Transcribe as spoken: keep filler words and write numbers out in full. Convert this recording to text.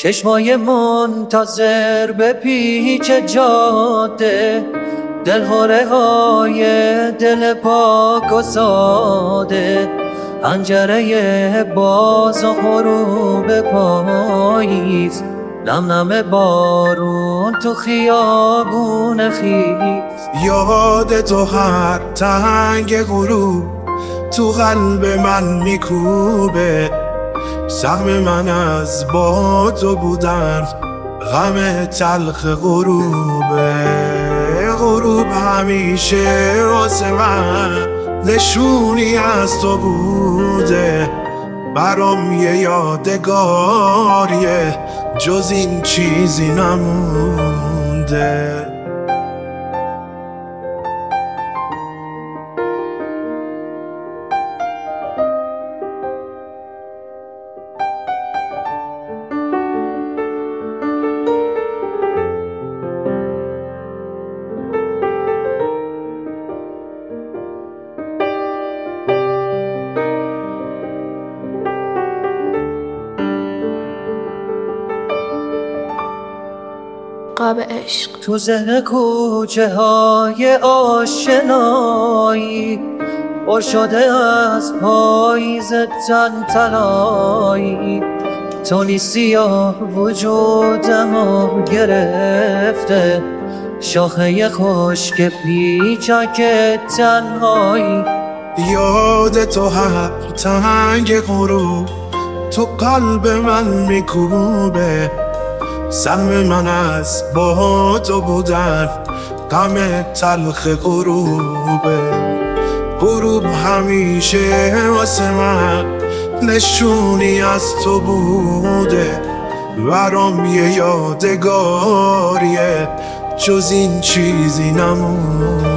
چشمای منتظر به پیچ جاده، دلهوره های دل پاک و ساده، پنجره باز و غروب پاییز، نم نم بارون تو خیابون خیز. یاد تو هر تنگ غروب تو قلب من میکوبه، سهم من از با تو بودن غم تلخ غروبه. غروب همیشه واسه من نشونی از تو بوده، برام یه یادگاریه جز این چیزی نمونده. قاب عشق تو ذهن کوچه های آشنایی، پر شده از پاییز تن تنایی، تو نیستی و وجودمو گرفته، شاخه خشک پیچک تنهایی. یاد تو هر تنگ غروب تو قلب من میکوبه، سهم من از با تو بودن غم تلخ غروبه. غروب همیشه واسه من نشونی از تو بوده، برام یه یادگاریه جز این چیزی نمون.